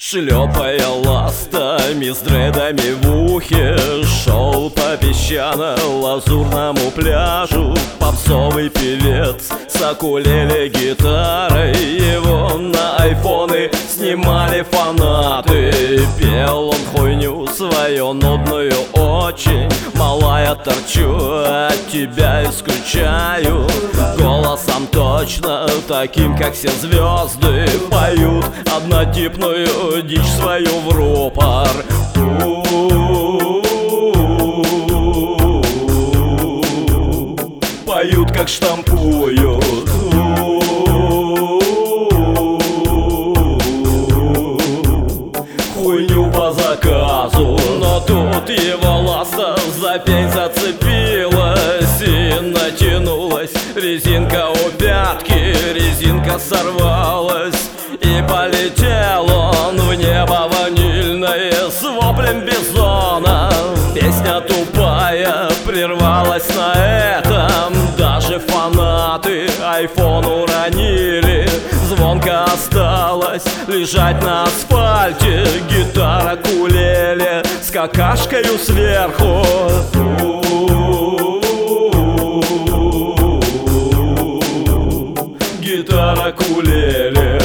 Шлепая ластами с дредами в ухе, шел по песчано-лазурному пляжу попсовый певец с укулеле гитарой. Его на айфоны снимали фанаты. Пел он хуйню свою нудную очень: малая, торчу, от тебя и скучаю. Голосом точно таким, как все звезды, поют однотипную дичь свою в рупор. Поют, как штампуют. Хуйню по заказу. Но тут его ласта за пень зацепилась и натянулась резинка у пятки. Резинка сорвалась и полетел он в небо ванильное с воплем бизона. Песня тупая прервалась на этом. Даже фанаты айфон уронили. Звонко осталось лежать на асфальте гитара кулеле с какашкою сверху. Гитара кулеле.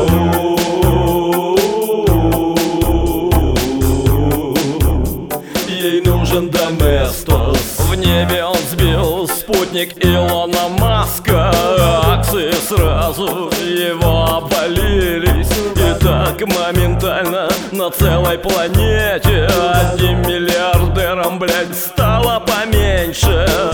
Ей нужен доместос. В небе он сбил спутник Илона Маска. Акции сразу его обвалились. И так моментально на целой планете одним миллиардером, блядь, стало поменьше.